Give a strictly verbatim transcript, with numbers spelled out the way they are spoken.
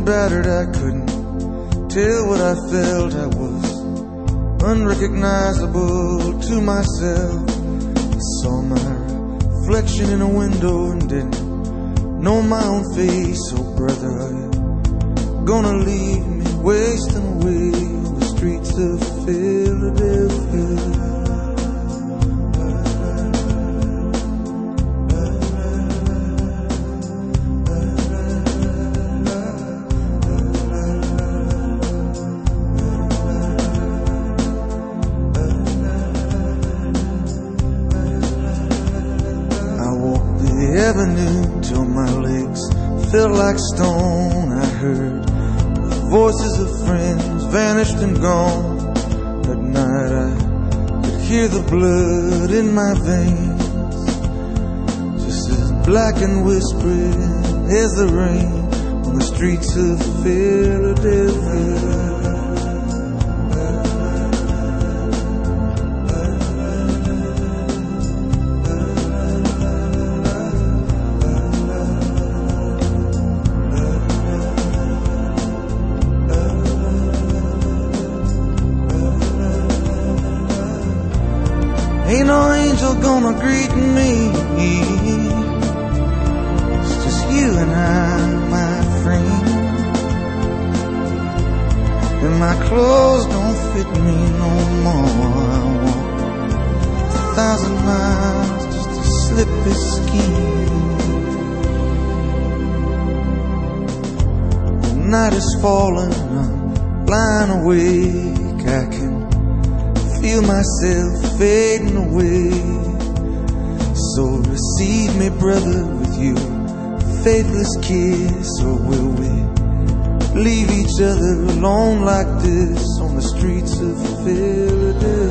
and battered, I couldn't tell what I felt. I was unrecognizable to myself. I saw my reflection in a window and didn't know my own face. Oh brother, are you gonna leave me wasting away on the streets of Philadelphia? Avenue till my legs felt like stone. I heard the voices of friends vanished and gone. At night I could hear the blood in my veins, just as black and whispering as the rain on the streets of Philadelphia. Ain't no angel gonna greet me. It's just you and I, my friend. And my clothes don't fit me no more. I walk a thousand miles just to slip this skin. The night is falling, I'm lying awake. I can feel myself fading away. So receive me, brother, with you faithless kiss. Or will we leave each other alone like this on the streets of Philadelphia?